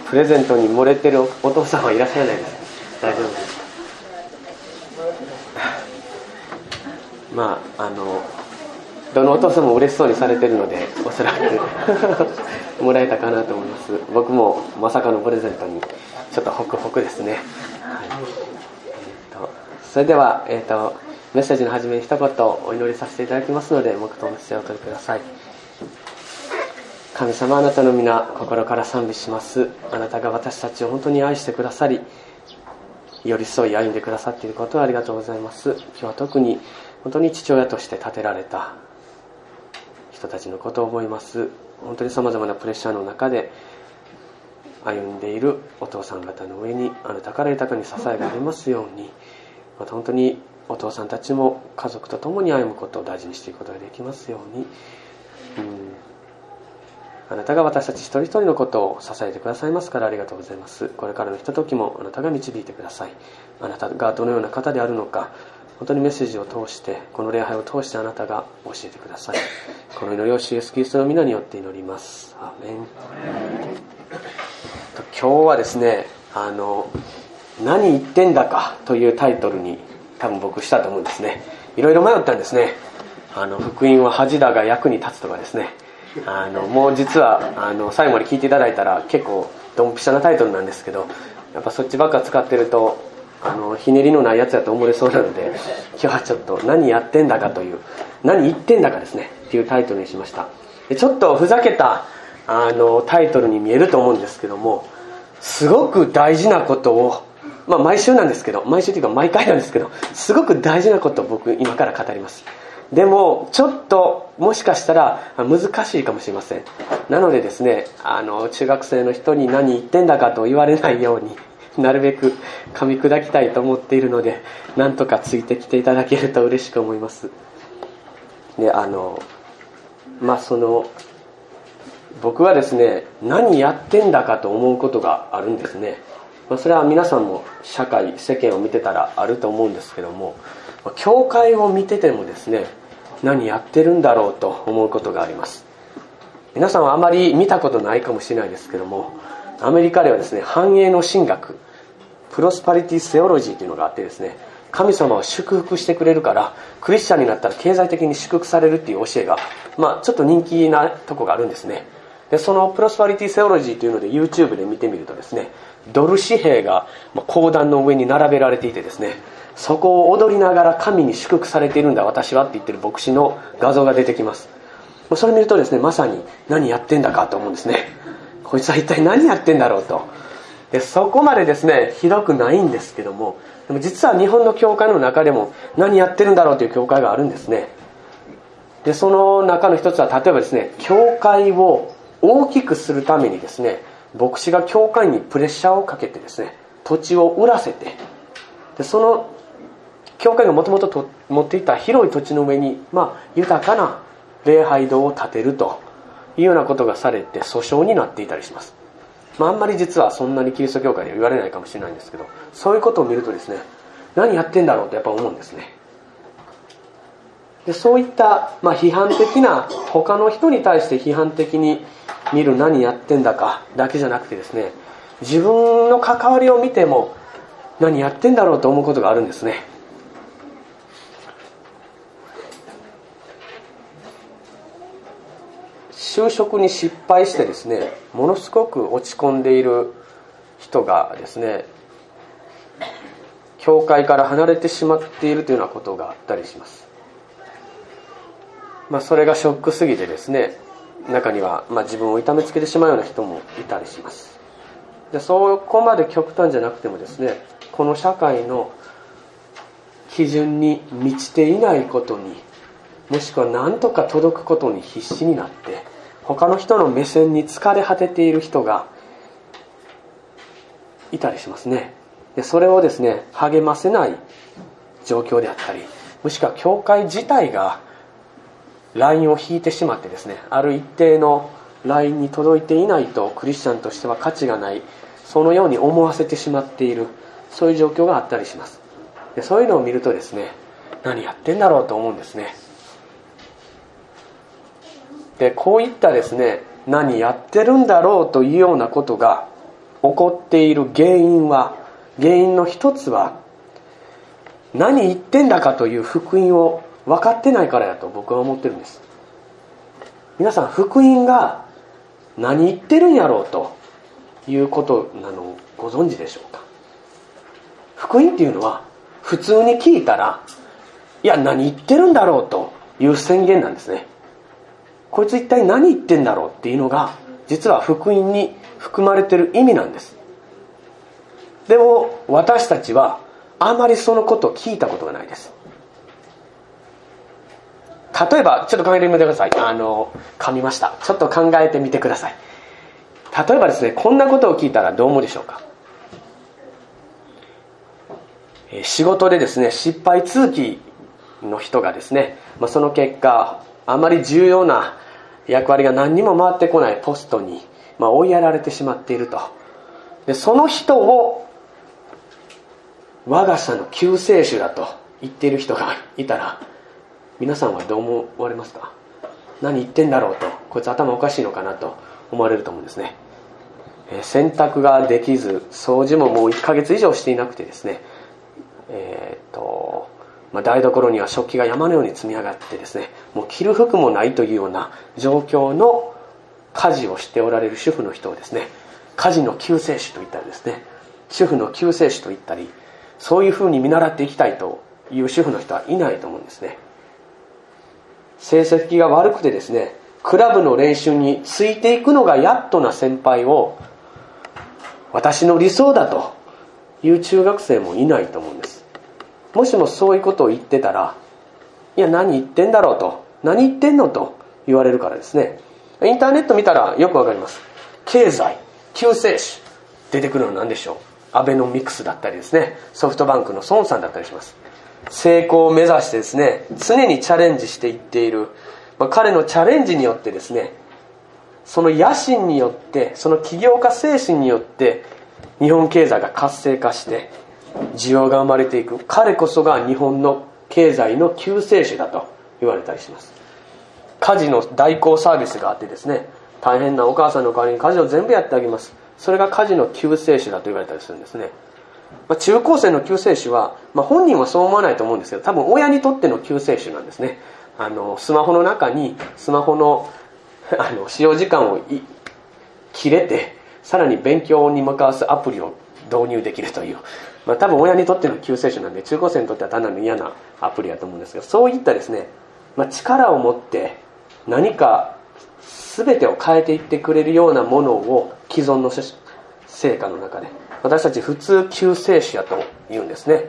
プレゼントに漏れてるお父さんはいらっしゃらないですか？大丈夫ですか？まあどのお父さんも嬉しそうにされてるので、おそらくもらえたかなと思います。僕もまさかのプレゼントにちょっとホクホクですね。はい、それでは、メッセージの初めに一言お祈りさせていただきますので、黙祷の姿勢をお取りください。神様、あなたの皆、心から賛美します。あなたが私たちを本当に愛してくださり、寄り添い歩んでくださっていることをありがとうございます。今日は特に本当に父親として立てられた人たちのことを思います。本当に様々なプレッシャーの中で歩んでいるお父さん方の上に、あなたから豊かに支えがありますように、また本当にお父さんたちも家族と共に歩むことを大事にしていくことができますように、あなたが私たち一人一人のことを支えてくださいますから、ありがとうございます。これからのひとときもあなたが導いてください。あなたがどのような方であるのか、本当にメッセージを通して、この礼拝を通してあなたが教えてください。この祈りを主イエスキリストの皆によって祈ります。アーメン。今日はですね、何言ってんだかというタイトルに多分僕したと思うんですね。いろいろ迷ったんですね。福音は恥だが役に立つとかですね。もう実は最後まで聞いていただいたら結構ドンピシャなタイトルなんですけど、やっぱそっちばっか使ってるとひねりのないやつだと思われそうなので、今日はちょっと何やってんだかという、何言ってんだかですねっていうタイトルにしました。でちょっとふざけたタイトルに見えると思うんですけども、すごく大事なことを、毎週なんですけど、毎週というか毎回なんですけど、すごく大事なことを僕今から語ります。でもちょっともしかしたら難しいかもしれません。なのでですね、中学生の人に何言ってんだかと言われないように、なるべく噛み砕きたいと思っているので、なんとかついてきていただけると嬉しく思います。で僕はですね、何やってんだかと思うことがあるんですね。それは皆さんも社会世間を見てたらあると思うんですけども、教会を見ててもですね、何やってるんだろうと思うことがあります。皆さんはあまり見たことないかもしれないですけども、アメリカではですね、繁栄の神学、プロスパリティセオロジーというのがあってですね、神様は祝福してくれるからクリスチャンになったら経済的に祝福されるっていう教えが、ちょっと人気なとこがあるんですね。でそのプロスパリティセオロジーというので YouTube で見てみるとですね、ドル紙幣が講談の上に並べられていてですね、そこを踊りながら神に祝福されているんだ私はって言ってる牧師の画像が出てきます。それ見るとですね、まさに何やってんだかと思うんですね。こいつは一体何やってんだろうと。でそこまでですねひどくないんですけども、でも実は日本の教会の中でも何やってるんだろうという教会があるんですね。でその中の一つは、例えばですね、教会を大きくするためにですね、牧師が教会にプレッシャーをかけてですね、土地を売らせて、でその教会がもともと持っていた広い土地の上に、豊かな礼拝堂を建てるというようなことがされて訴訟になっていたりします。あんまり実はそんなにキリスト教会では言われないかもしれないんですけど、そういうことを見るとですね、何やってんだろうとやっぱ思うんですね。でそういった批判的な、他の人に対して批判的に見る何やってんだかだけじゃなくてですね、自分の関わりを見ても何やってんだろうと思うことがあるんですね。就職に失敗してですね、ものすごく落ち込んでいる人がですね、教会から離れてしまっているというようなことがあったりします。それがショックすぎてですね、中には自分を痛めつけてしまうような人もいたりします。でそこまで極端じゃなくてもですね、この社会の基準に満ちていないことに、もしくは何とか届くことに必死になって他の人の目線に疲れ果てている人がいたりしますね。でそれをですね励ませない状況であったり、もしくは教会自体がラインを引いてしまってですね、ある一定のラインに届いていないとクリスチャンとしては価値がない、そのように思わせてしまっている、そういう状況があったりします。でそういうのを見るとですね、何やってんだろうと思うんですね。でこういったですね、何やってるんだろうというようなことが起こっている原因の一つは、何言ってんだかという福音を分かってないからやと僕は思ってるんです。皆さん、福音が何言ってるんやろうということなのをご存知でしょうか。福音っていうのは普通に聞いたら、いや何言ってるんだろうという宣言なんですね。こいつ一体何言ってんだろうっていうのが実は福音に含まれている意味なんです。でも私たちはあまりそのことを聞いたことがないです。例えばちょっと考えてみてください。噛みました。ちょっと考えてみてください。例えばですね、こんなことを聞いたらどう思うでしょうか。仕事でですね、失敗続きの人がですね、その結果あまり重要な役割が何にも回ってこないポストに、追いやられてしまっていると。でその人を我が社の救世主だと言っている人がいたら、皆さんはどう思われますか。何言ってんだろうと、こいつ頭おかしいのかなと思われると思うんですね。洗濯ができず、掃除ももう1ヶ月以上していなくてですね、台所には食器が山のように積み上がってですね、もう着る服もないというような状況の家事をしておられる主婦の人をですね、家事の救世主と言ったりですね、主婦の救世主と言ったり、そういうふうに見習っていきたいという主婦の人はいないと思うんですね。成績が悪くてですね、クラブの練習についていくのがやっとな先輩を私の理想だという中学生もいないと思うんです。もしもそういうことを言ってたら、いや何言ってんだろうと、何言ってんのと言われるからですね。インターネット見たらよくわかります。経済救世主出てくるのは何でしょう。アベノミクスだったりですね、ソフトバンクの孫さんだったりします。成功を目指してですね、常にチャレンジしていっている、彼のチャレンジによってですね、その野心によって、その起業家精神によって日本経済が活性化して需要が生まれていく。彼こそが日本の経済の救世主だと言われたりします。家事の代行サービスがあってですね、大変なお母さんの代わりに家事を全部やってあげます。それが家事の救世主だと言われたりするんですね。中高生の救世主は、本人はそう思わないと思うんですけど、多分親にとっての救世主なんですね。スマホの中にスマホの使用時間を切れて、さらに勉強に向かわすアプリを導入できるという、多分親にとっての救世主なんで、中高生にとっては単なる嫌なアプリだと思うんですけど、そういったですね、力を持って何か全てを変えていってくれるようなものを既存の成果の中で私たち普通救世主やと言うんですね。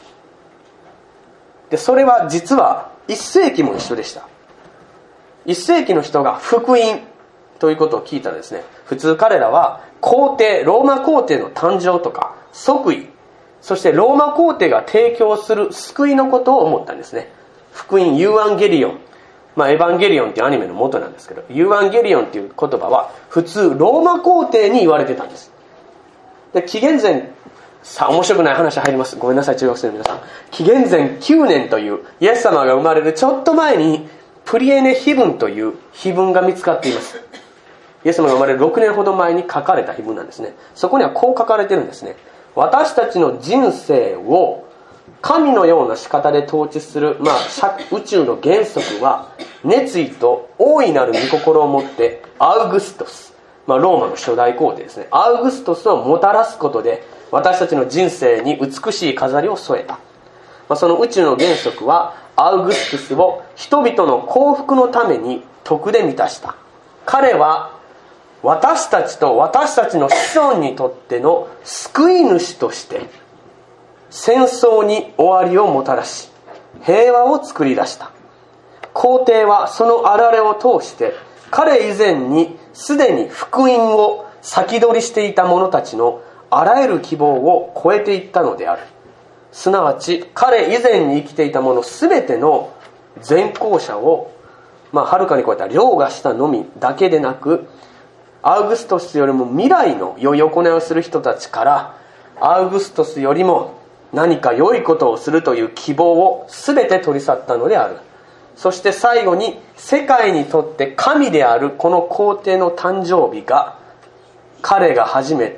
でそれは実は1世紀も一緒でした。1世紀の人が福音ということを聞いたらですね、普通彼らは皇帝、ローマ皇帝の誕生とか即位、そしてローマ皇帝が提供する救いのことを思ったんですね。福音、ユーアンゲリオン、エヴァンゲリオンっていうアニメの元なんですけど、ユーアンゲリオンっていう言葉は普通ローマ皇帝に言われてたんです。で紀元前、面白くない話入ります、ごめんなさい中学生の皆さん。紀元前9年というイエス様が生まれるちょっと前にプリエネ碑文という碑文が見つかっています。イエス様が生まれる6年ほど前に書かれた碑文なんですね。そこにはこう書かれてるんですね。私たちの人生を神のような仕方で統治する、宇宙の原則は熱意と大いなる御心を持ってアウグストス、ローマの初代皇帝ですね、アウグストスをもたらすことで私たちの人生に美しい飾りを添えた。その宇宙の原則はアウグストスを人々の幸福のために徳で満たした。彼は私たちと私たちの子孫にとっての救い主として戦争に終わりをもたらし平和を作り出した。皇帝はその現れを通して彼以前にすでに福音を先取りしていた者たちのあらゆる希望を超えていったのである。すなわち彼以前に生きていた者すべての善行者をはるかに超えた凌駕したのみだけでなく、アウグストスよりも未来の良い行いをする人たちからアウグストスよりも何か良いことをするという希望を全て取り去ったのである。そして最後に世界にとって神であるこの皇帝の誕生日が彼が始めた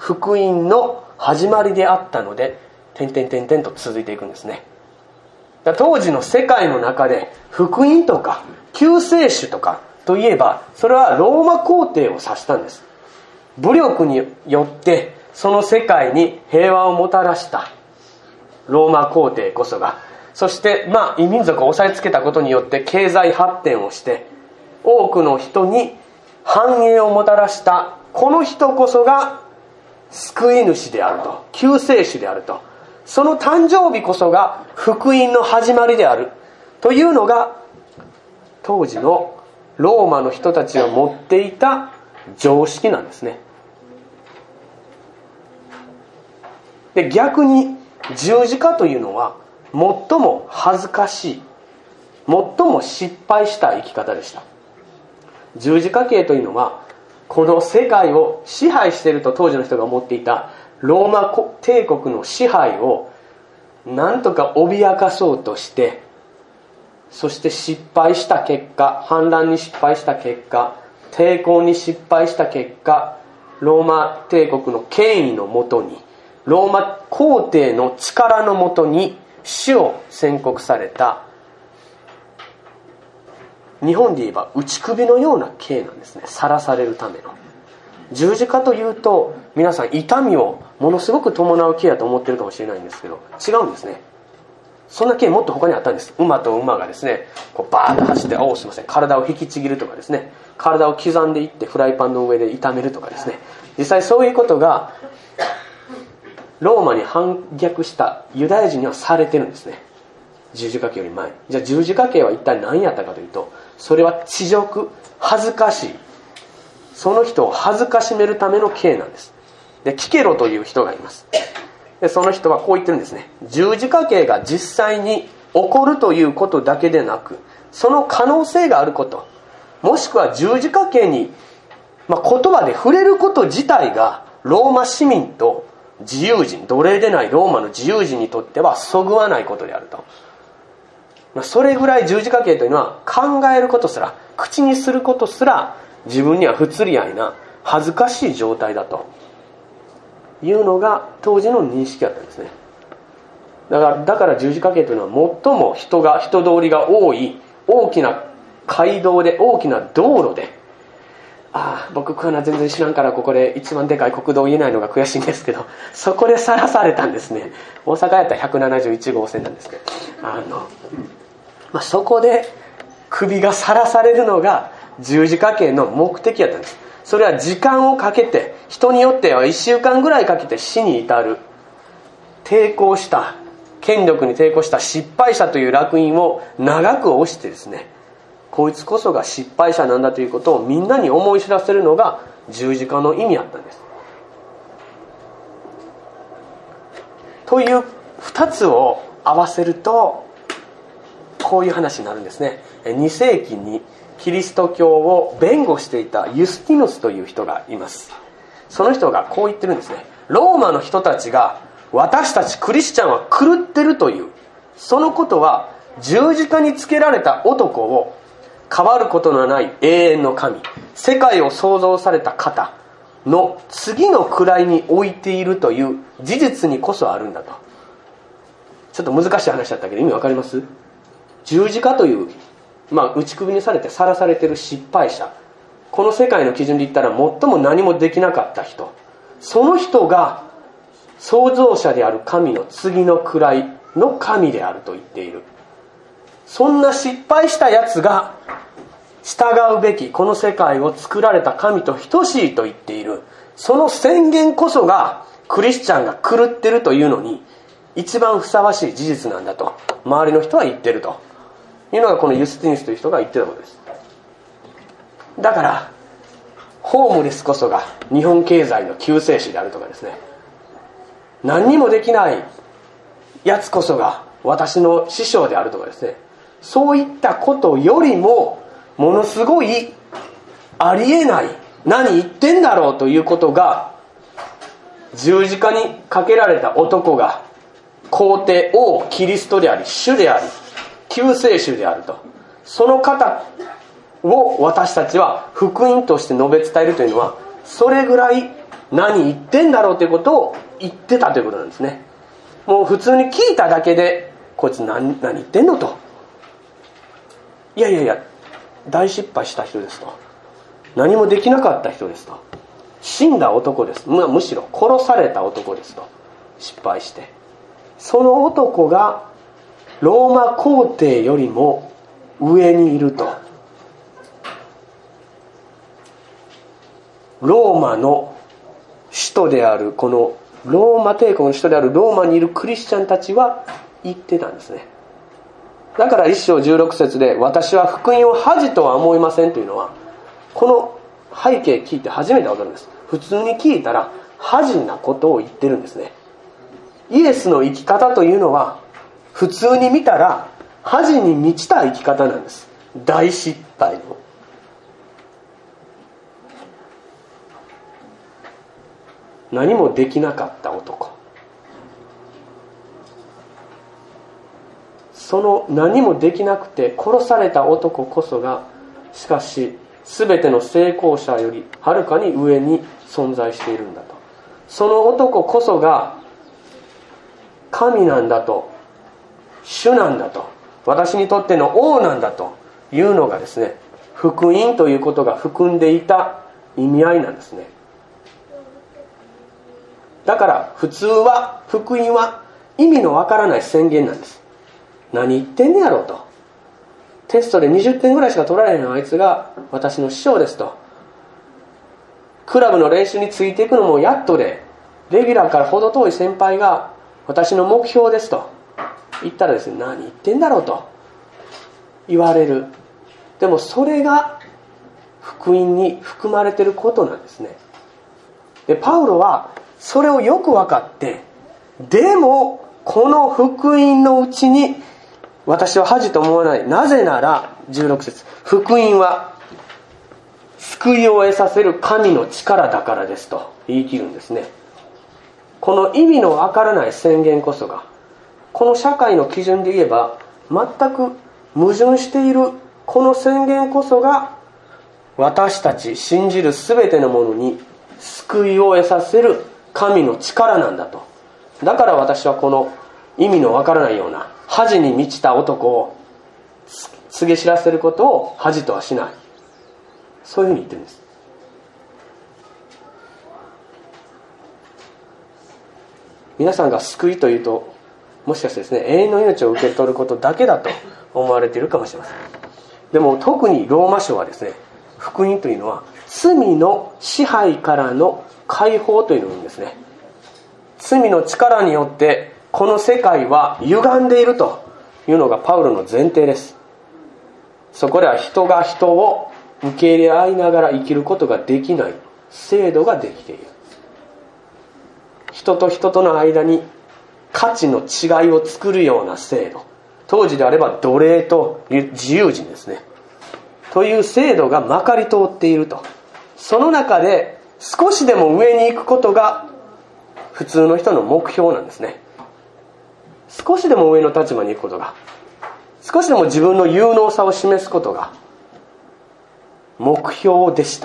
福音の始まりであったので、点々と続いていくんですね。当時の世界の中で福音とか救世主とかといえば、それはローマ皇帝を指したんです。武力によってその世界に平和をもたらしたローマ皇帝こそが、そして異民族を押さえつけたことによって経済発展をして多くの人に繁栄をもたらしたこの人こそが救い主であると、救世主であると、その誕生日こそが福音の始まりであるというのが当時のローマの人たちが持っていた常識なんですね。で、逆に十字架というのは最も恥ずかしい、最も失敗した生き方でした。十字架刑というのはこの世界を支配していると当時の人が思っていたローマ帝国の支配をなんとか脅かそうとして、そして失敗した結果、反乱に失敗した結果、抵抗に失敗した結果、ローマ帝国の権威のもとに、ローマ皇帝の力のもとに死を宣告された、日本で言えば打ち首のような刑なんですね。晒されるための。十字架というと皆さん痛みをものすごく伴う刑だと思ってるかもしれないんですけど、違うんですね。そんな刑もっと他にあったんです。馬と馬がですね、こうバーッと走ってすいません、体を引きちぎるとかですね、体を刻んでいってフライパンの上で炒めるとかですね、実際そういうことがローマに反逆したユダヤ人にはされてるんですね。十字架刑より前。じゃあ十字架刑は一体何やったかというと、それは恥辱、恥ずかしい、その人を恥ずかしめるための刑なんです。で、キケロという人がいます。で、その人はこう言ってるんですね。十字架刑が実際に起こるということだけでなく、その可能性があること、もしくは十字架刑に、言葉で触れること自体がローマ市民と自由人、奴隷でないローマの自由人にとってはそぐわないことであると。それぐらい十字架刑というのは考えることすら、口にすることすら自分には不釣り合いな恥ずかしい状態だというのが当時の認識だったんですね。だから十字架刑というのは最も人通りが多い大きな街道で、大きな道路で、僕こんな全然知らんからここで一番でかい国道言えないのが悔しいんですけど、そこでさらされたんですね。大阪やったら171号線なんですけど、そこで首がさらされるのが十字架刑の目的だったんです。それは時間をかけて、人によっては1週間ぐらいかけて死に至る、抵抗した、権力に抵抗した失敗者という烙印を長く押してですね、こいつこそが失敗者なんだということをみんなに思い知らせるのが十字架の意味だったんです。という2つを合わせるとこういう話になるんですね。2世紀にキリスト教を弁護していたユスティヌスという人がいます。その人がこう言ってるんですね。ローマの人たちが私たちクリスチャンは狂ってるという、そのことは十字架につけられた男を変わることのない永遠の神、世界を創造された方の次の位に置いているという事実にこそあるんだと。ちょっと難しい話だったけど意味わかります？十字架という、打ち首にされてさらされている失敗者、この世界の基準で言ったら最も何もできなかった人、その人が創造者である神の次の位の神であると言っている。そんな失敗したやつが従うべきこの世界を作られた神と等しいと言っている。その宣言こそがクリスチャンが狂ってるというのに一番ふさわしい事実なんだと周りの人は言ってるというのがこのユスティヌスという人が言ってたことです。だからホームレスこそが日本経済の救世主であるとかですね、何にもできないやつこそが私の師匠であるとかですね、そういったことよりもものすごいありえない、何言ってんだろうということが、十字架にかけられた男が皇帝王キリストであり主であり救世主であると、その方を私たちは福音として述べ伝えるというのは、それぐらい何言ってんだろうということを言ってたということなんですね。もう普通に聞いただけで、こいつ何言ってんのと。いや大失敗した人ですと。何もできなかった人ですと。死んだ男です。むしろ殺された男ですと。失敗して。その男がローマ皇帝よりも上にいると。ローマの首都である、このローマ帝国の首都であるローマにいるクリスチャンたちは言ってたんですね。だから1章16節で、私は福音を恥とは思いませんというのは、この背景聞いて初めてわかるんです。普通に聞いたら恥なことを言ってるんですね。イエスの生き方というのは、普通に見たら恥に満ちた生き方なんです。大失敗の。何もできなかった男。その何もできなくて殺された男こそが、しかし全ての成功者よりはるかに上に存在しているんだと。その男こそが神なんだと、主なんだと、私にとっての王なんだというのがですね、福音ということが含んでいた意味合いなんですね。だから普通は福音は意味のわからない宣言なんです。何言ってんねやろうと。テストで20点ぐらいしか取られへんあいつが私の師匠ですと。クラブの練習についていくのもやっとで、レギュラーから程遠い先輩が私の目標ですと言ったらですね、何言ってんだろうと言われる。でもそれが福音に含まれていることなんですね。でパウロはそれをよく分かって、でもこの福音のうちに私は恥と思わない。なぜなら16節、福音は救いを得させる神の力だからですと言い切るんですね。この意味のわからない宣言こそが、この社会の基準で言えば全く矛盾しているこの宣言こそが、私たち信じるすべてのものに救いを得させる神の力なんだと。だから私はこの意味のわからないような恥に満ちた男を告げ知らせることを恥とはしない、そういうふうに言ってるんです。皆さんが救いというと、もしかしてですね、永遠の命を受け取ることだけだと思われているかもしれません。でも特にローマ書はですね、福音というのは罪の支配からの解放というのを言うんですね。罪の力によってこの世界は歪んでいるというのがパウロの前提です。そこでは人が人を受け入れ合いながら生きることができない制度ができている。人と人との間に価値の違いを作るような制度、当時であれば奴隷と自由人ですね、という制度がまかり通っていると。その中で少しでも上に行くことが普通の人の目標なんですね。少しでも上の立場に行くことが、少しでも自分の有能さを示すことが目標でした。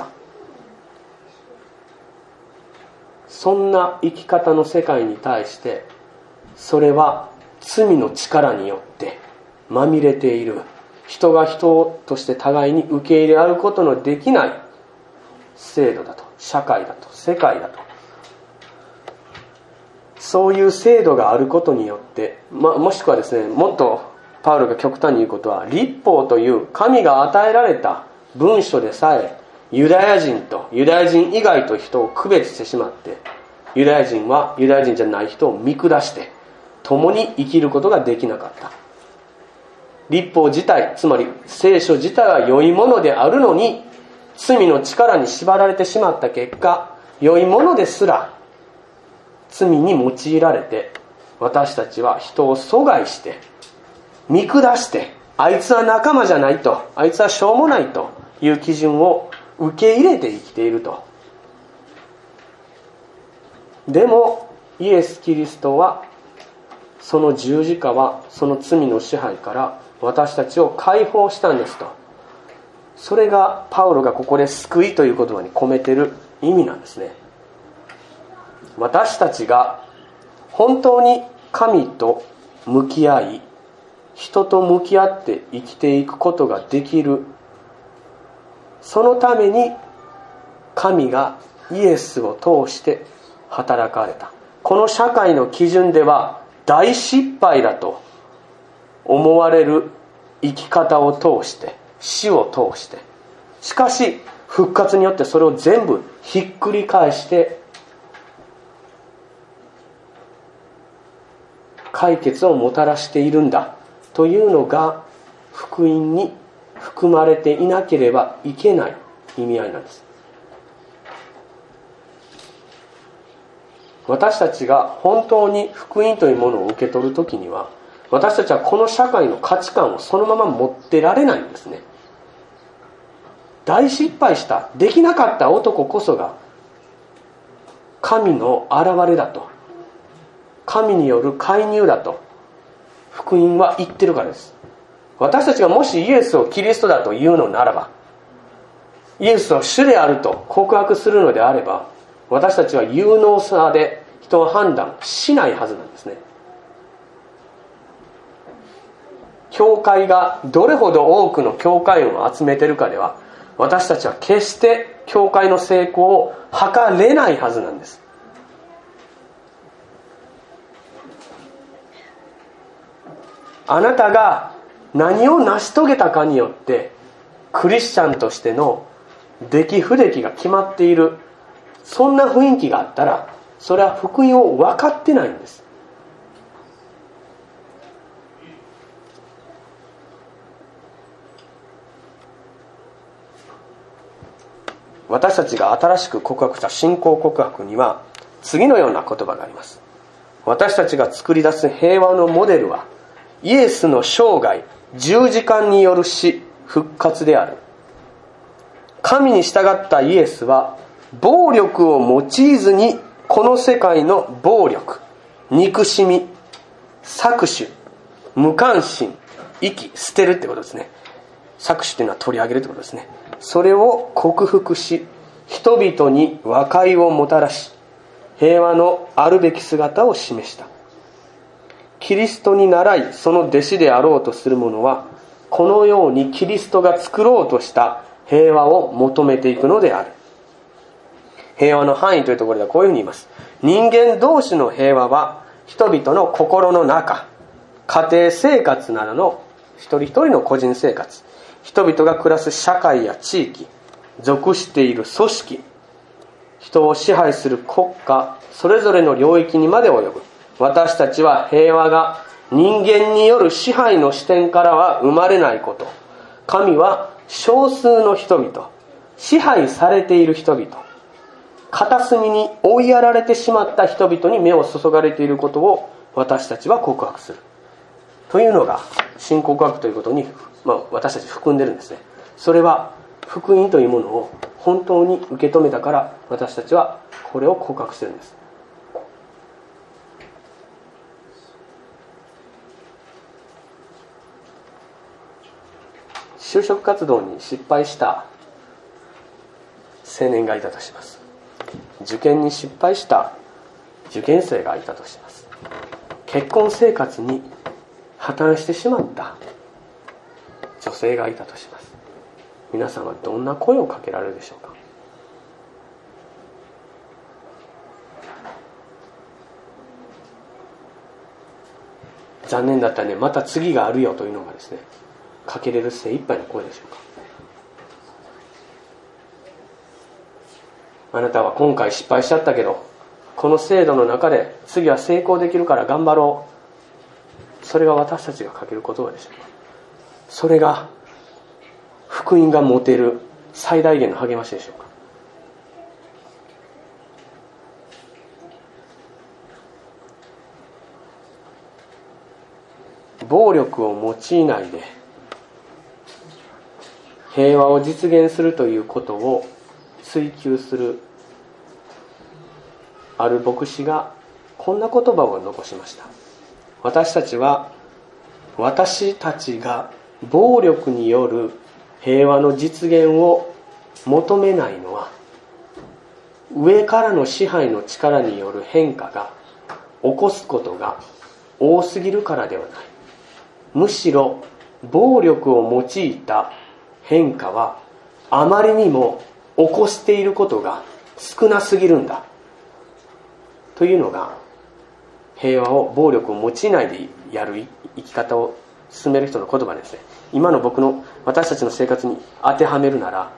そんな生き方の世界に対して、それは罪の力によってまみれている、人が人として互いに受け入れ合うことのできない制度だと、社会だと、世界だと。そういう制度があることによって、もしくはですね、もっとパウロが極端に言うことは、律法という神が与えられた文書でさえユダヤ人とユダヤ人以外と人を区別してしまって、ユダヤ人はユダヤ人じゃない人を見下して共に生きることができなかった。律法自体、つまり聖書自体は良いものであるのに、罪の力に縛られてしまった結果、良いものですら罪に用いられて、私たちは人を阻害して見下して、あいつは仲間じゃないと、あいつはしょうもないという基準を受け入れて生きていると。でもイエス・キリストは、その十字架はその罪の支配から私たちを解放したんですと。それがパウロがここで救いという言葉に込めている意味なんですね。 私たちが本当に神と向き合い、人と向き合って生きていくことができる、そのために神がイエスを通して働かれた。この社会の基準では大失敗だと思われる生き方を通して、死を通して、しかし復活によってそれを全部ひっくり返して解決をもたらしているんだというのが福音に含まれていなければいけない意味合いなんです。私たちが本当に福音というものを受け取るときには、私たちはこの社会の価値観をそのまま持ってられないんですね。大失敗した、できなかった男こそが神の現れだと、神による介入だと福音は言ってるからです。私たちがもしイエスをキリストだというのならば、イエスを主であると告白するのであれば、私たちは有能さで人を判断しないはずなんですね。教会がどれほど多くの教会員を集めているかでは、私たちは決して教会の成功を図れないはずなんです。あなたが何を成し遂げたかによってクリスチャンとしての出来不出来が決まっている、そんな雰囲気があったら、それは福音を分かってないんです。私たちが新しく告白した信仰告白には次のような言葉があります。私たちが作り出す平和のモデルはイエスの生涯、十字架による死、復活である。神に従ったイエスは暴力を用いずに、この世界の暴力、憎しみ、搾取、無関心、捨てるってことですね。搾取というのは取り上げるってことですね。それを克服し、人々に和解をもたらし、平和のあるべき姿を示した。キリストに倣いその弟子であろうとする者は、このようにキリストが作ろうとした平和を求めていくのである。平和の範囲というところではこういうふうに言います。人間同士の平和は人々の心の中、家庭生活などの一人一人の個人生活、人々が暮らす社会や地域、属している組織、人を支配する国家、それぞれの領域にまで及ぶ。私たちは平和が人間による支配の視点からは生まれないこと、神は少数の人々、支配されている人々、片隅に追いやられてしまった人々に目を注がれていることを私たちは告白するというのが信仰告白ということに、私たち含んでるんですね。それは福音というものを本当に受け止めたから、私たちはこれを告白してるんです。就職活動に失敗した青年がいたとします。受験に失敗した受験生がいたとします。結婚生活に破綻してしまった女性がいたとします。皆さんはどんな声をかけられるでしょうか。残念だったね、また次があるよというのがですね、かけれる精一杯の声でしょうか。あなたは今回失敗しちゃったけど、この制度の中で次は成功できるから頑張ろう。それが私たちがかける言葉でしょうか。それが福音が持てる最大限の励ましでしょうか。暴力を用いないで平和を実現するということを追求するある牧師がこんな言葉を残しました。私たちが暴力による平和の実現を求めないのは、 上からの支配の力による変化が起こすことが多すぎるからではない。むしろ暴力を用いた変化はあまりにも起こしていることが少なすぎるんだというのが、平和を暴力を用いないでやる生き方を進める人の言葉ですね。今の私たちの生活に当てはめるなら、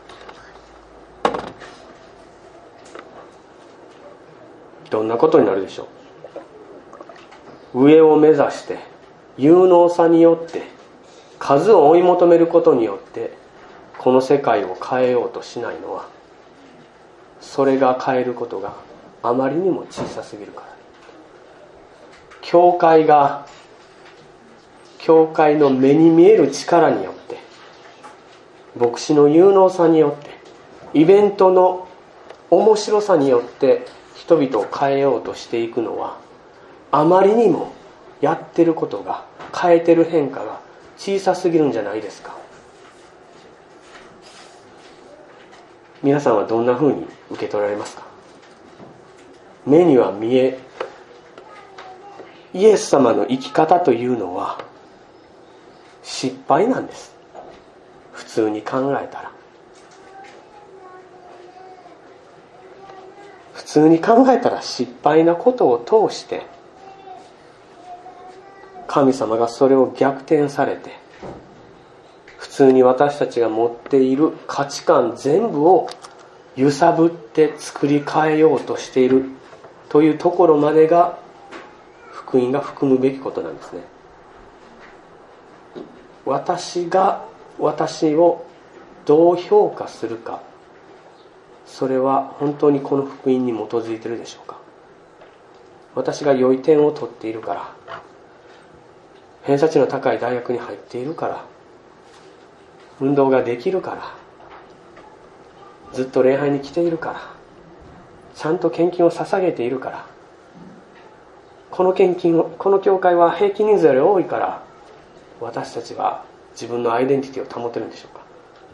どんなことになるでしょう。上を目指して有能さによって数を追い求めることによってこの世界を変えようとしないのは、それが変えることがあまりにも小さすぎるから。教会の目に見える力によって、牧師の有能さによって、イベントの面白さによって人々を変えようとしていくのは、あまりにもやってることが、変えてる変化が小さすぎるんじゃないですか。皆さんはどんなふうに受け取られますか。目には見え、イエス様の生き方というのは失敗なんです。普通に考えたら。普通に考えたら失敗なことを通して、神様がそれを逆転されて、普通に私たちが持っている価値観全部を揺さぶって作り変えようとしているというところまでが福音が含むべきことなんですね。私が私をどう評価するか、それは本当にこの福音に基づいているでしょうか。私が良い点を取っているから、偏差値の高い大学に入っているから、運動ができるから、ずっと礼拝に来ているから、ちゃんと献金を捧げているから、この教会は平均人数より多いから、私たちは自分のアイデンティティを保てるんでしょうか。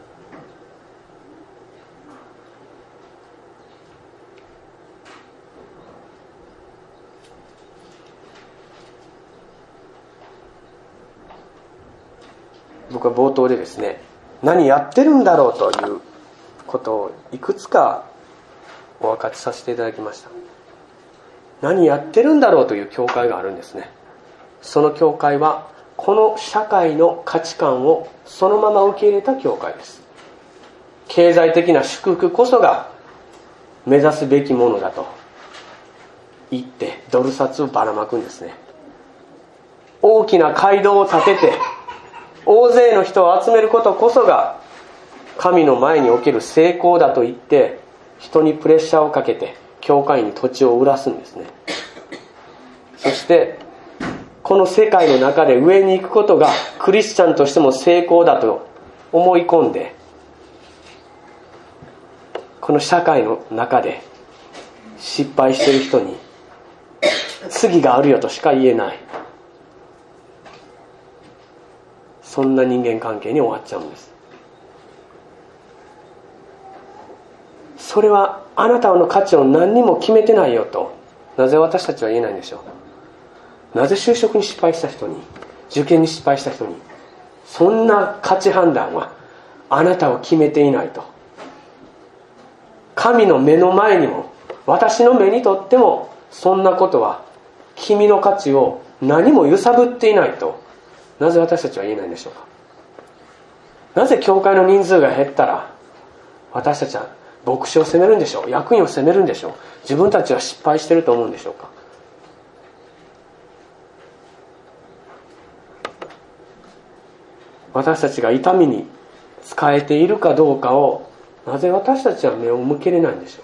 僕は冒頭でですね、何やってるんだろうということをいくつかお分かちさせていただきました。何やってるんだろうという教会があるんですね。その教会はこの社会の価値観をそのまま受け入れた教会です。経済的な祝福こそが目指すべきものだと言ってドル札をばらまくんですね。大きな街道を建てて大勢の人を集めることこそが神の前における成功だと言って人にプレッシャーをかけて教会に土地を売らすんですね。そしてこの世界の中で上に行くことがクリスチャンとしても成功だと思い込んで、この社会の中で失敗している人に次があるよとしか言えない、そんな人間関係に終わっちゃうんです。それはあなたの価値を何にも決めてないよと、なぜ私たちは言えないんでしょう。なぜ就職に失敗した人に、受験に失敗した人に、そんな価値判断はあなたを決めていないと。神の目の前にも私の目にとってもそんなことは君の価値を何も揺さぶっていないと、なぜ私たちは言えないんでしょうか。なぜ教会の人数が減ったら私たちは牧師を責めるんでしょう、役員を責めるんでしょう、自分たちは失敗していると思うんでしょうか。私たちが痛みに使えているかどうかをなぜ私たちは目を向けれないんでしょう。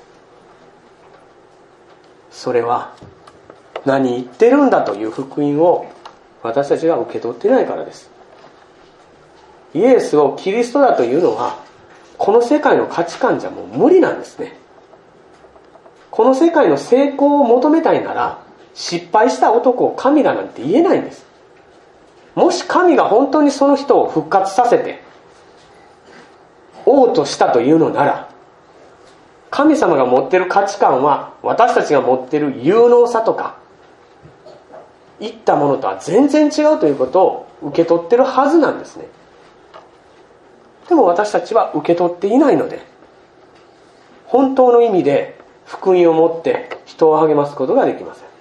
それは何言ってるんだという福音を私たちが受け取っていないからです。イエスをキリストだというのはこの世界の価値観じゃもう無理なんですね。この世界の成功を求めたいなら失敗した男を神だなんて言えないんです。もし神が本当にその人を復活させて王としたというのなら、 神様が持っている価値観は私たちが持っている有能さとかいったものとは全然違うということを受け取っているはずなんですね。でも私たちは受け取っていないので、本当の意味で福音を持って人を励ますことができません。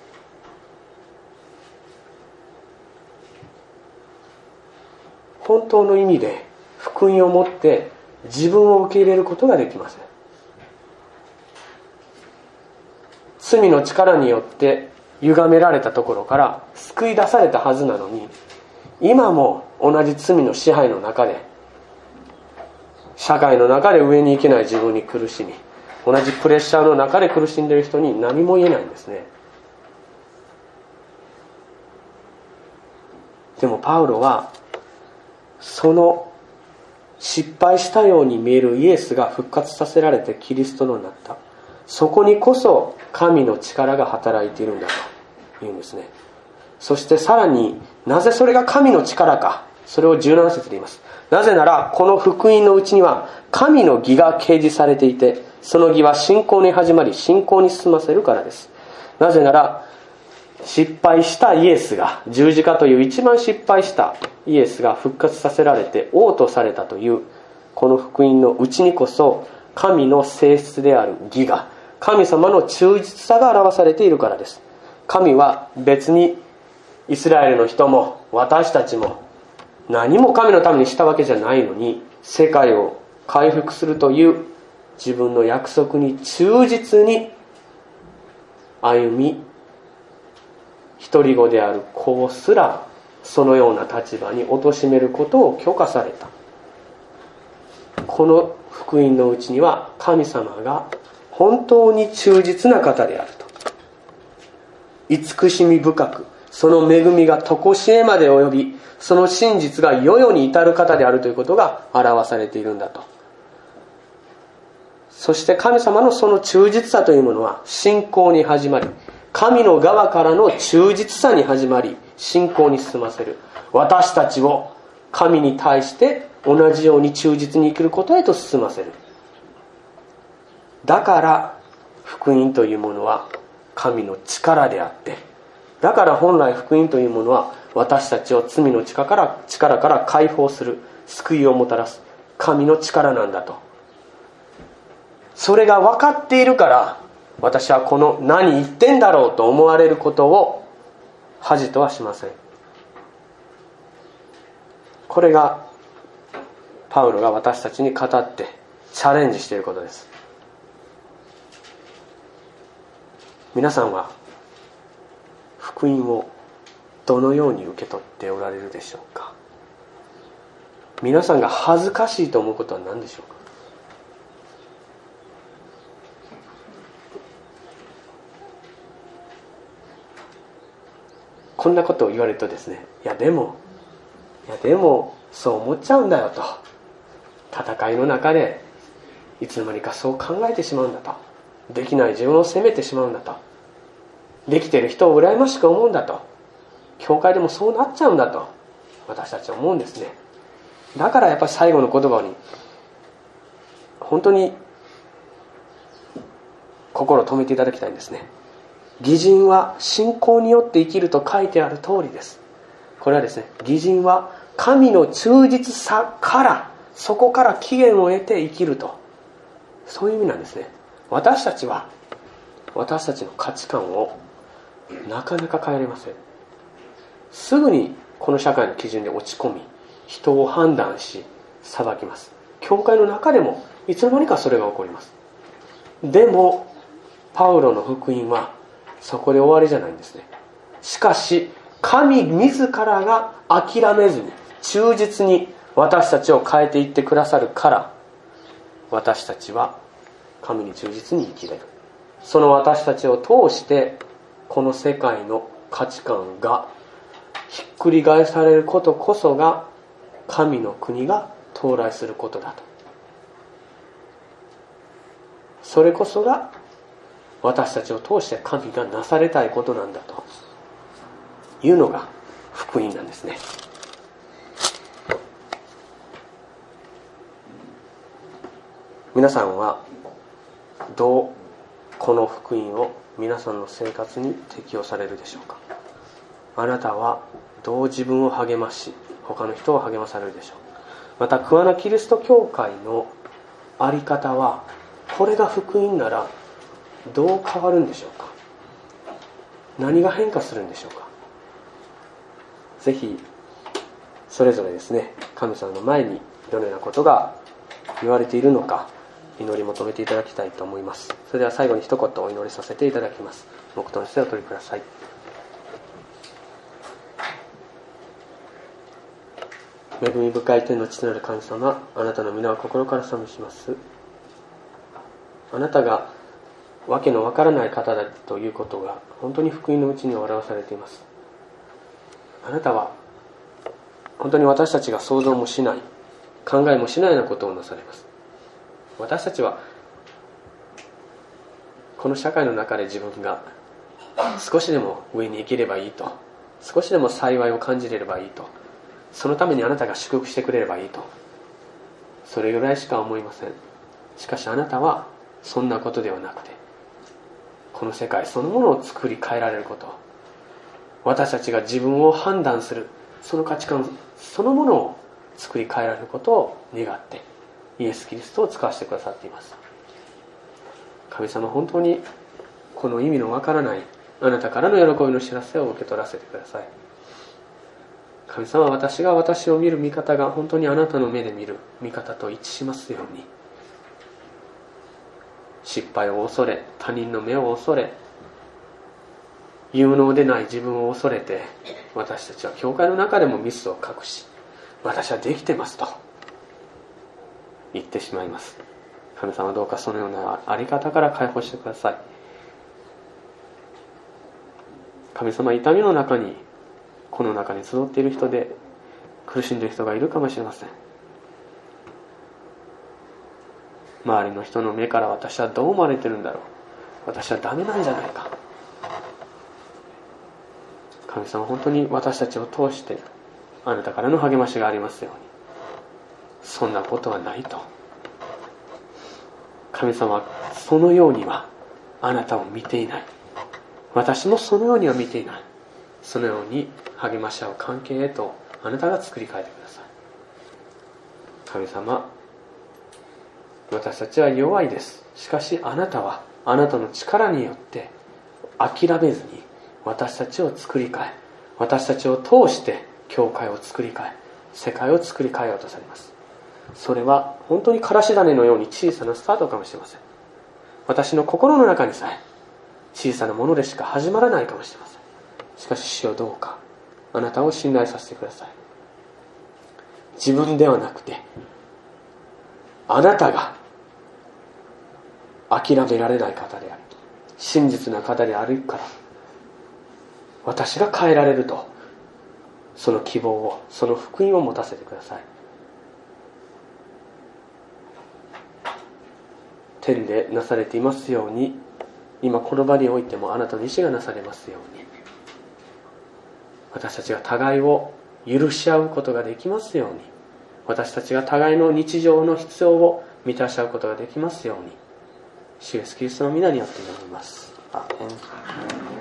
本当の意味で福音を持って自分を受け入れることができません。罪の力によって歪められたところから救い出されたはずなのに、今も同じ罪の支配の中で、社会の中で上に行けない自分に苦しみ、同じプレッシャーの中で苦しんでいる人に何も言えないんですね。でもパウロはその失敗したように見えるイエスが復活させられてキリストのなった、そこにこそ神の力が働いているんだというんですね。そしてさらに、なぜそれが神の力か、それを17節で言います。なぜならこの福音のうちには神の義が掲示されていて、その義は信仰に始まり信仰に進ませるからです。なぜなら失敗したイエスが、十字架という一番失敗したイエスが復活させられて王とされたというこの福音のうちにこそ、神の性質である義が、神様の忠実さが表されているからです。神は別にイスラエルの人も私たちも何も神のためにしたわけじゃないのに、世界を回復するという自分の約束に忠実に歩み、一人子である子すらそのような立場に貶めることを許可された。この福音のうちには神様が本当に忠実な方であると、慈しみ深くその恵みが常しえまで及び、その真実が世々に至る方であるということが表されているんだと。そして神様のその忠実さというものは信仰に始まり、神の側からの忠実さに始まり信仰に進ませる。私たちを神に対して同じように忠実に生きることへと進ませる。だから福音というものは神の力であって、だから本来福音というものは私たちを罪の力から解放する、救いをもたらす神の力なんだと。それが分かっているから、私はこの何言ってんだろうと思われることを恥とはしません。これがパウロが私たちに語ってチャレンジしていることです。皆さんは福音をどのように受け取っておられるでしょうか。皆さんが恥ずかしいと思うことは何でしょうか。こんなことを言われるとですね、いやでもそう思っちゃうんだよと、戦いの中でいつの間にかそう考えてしまうんだと、できない自分を責めてしまうんだと、できている人を羨ましく思うんだと、教会でもそうなっちゃうんだと私たちは思うんですね。だからやっぱり最後の言葉に本当に心を止めていただきたいんですね。義人は信仰によって生きると書いてある通りです。これはですね、義人は神の忠実さから、そこから起源を得て生きると、そういう意味なんですね。私たちは私たちの価値観をなかなか変えれません。すぐにこの社会の基準で落ち込み、人を判断し裁きます。教会の中でもいつの間にかそれが起こります。でもパウロの福音はそこで終わりじゃないんですね。しかし神自らが諦めずに忠実に私たちを変えていってくださるから、私たちは神に忠実に生きれる。その私たちを通してこの世界の価値観がひっくり返されることこそが神の国が到来することだと。それこそが私たちを通して神がなされたいことなんだというのが福音なんですね。皆さんはどうこの福音を皆さんの生活に適用されるでしょうか。あなたはどう自分を励まし他の人を励まされるでしょう。また桑名キリスト教会のあり方はこれが福音ならどう変わるんでしょうか。何が変化するんでしょうか。ぜひそれぞれですね、神様の前にどのようなことが言われているのか祈り求めていただきたいと思います。それでは最後に一言お祈りさせていただきます。黙祷の姿勢をお取りください。恵み深い天の父なる神様、あなたの皆を心から賛美します。あなたがわけのわからない方だということが本当に福音のうちに表されています。あなたは本当に私たちが想像もしない、考えもしないようなことをなされます。私たちはこの社会の中で自分が少しでも上に生きればいいと、少しでも幸いを感じれればいいと、そのためにあなたが祝福してくれればいいと、それぐらいしか思いません。しかしあなたはそんなことではなくて、この世界そのものを作り変えられること、私たちが自分を判断するその価値観そのものを作り変えられることを願ってイエス・キリストを使わせてくださっています。神様、本当にこの意味のわからないあなたからの喜びの知らせを受け取らせてください。神様、私が私を見る見方が本当にあなたの目で見る見方と一致しますように、失敗を恐れ、他人の目を恐れ、有能でない自分を恐れて、私たちは教会の中でもミスを隠し、私はできてますと言ってしまいます。神様、どうかそのようなあり方から解放してください。神様、痛みの中にこの中に集っている人で苦しんでいる人がいるかもしれません。周りの人の目から私はどう思われてるんだろう、私はダメなんじゃないか。神様、本当に私たちを通してあなたからの励ましがありますように。そんなことはないと。神様、そのようにはあなたを見ていない、私もそのようには見ていない。そのように励まし合う関係へとあなたが作り変えてください。神様、私たちは弱いです。しかしあなたはあなたの力によって諦めずに私たちを作り変え、私たちを通して教会を作り変え、世界を作り変えようとされます。それは本当にからし種のように小さなスタートかもしれません。私の心の中にさえ小さなものでしか始まらないかもしれません。しかし主よ、どうかあなたを信頼させてください。自分ではなくてあなたが諦められない方であり、真実な方であるから私が変えられると、その希望を、その福音を持たせてください。天でなされていますように、今この場においてもあなたの意志がなされますように、私たちが互いを許し合うことができますように、私たちが互いの日常の必要を満たし合うことができますように、主イエスキリストの皆によって祈ります。アーメン。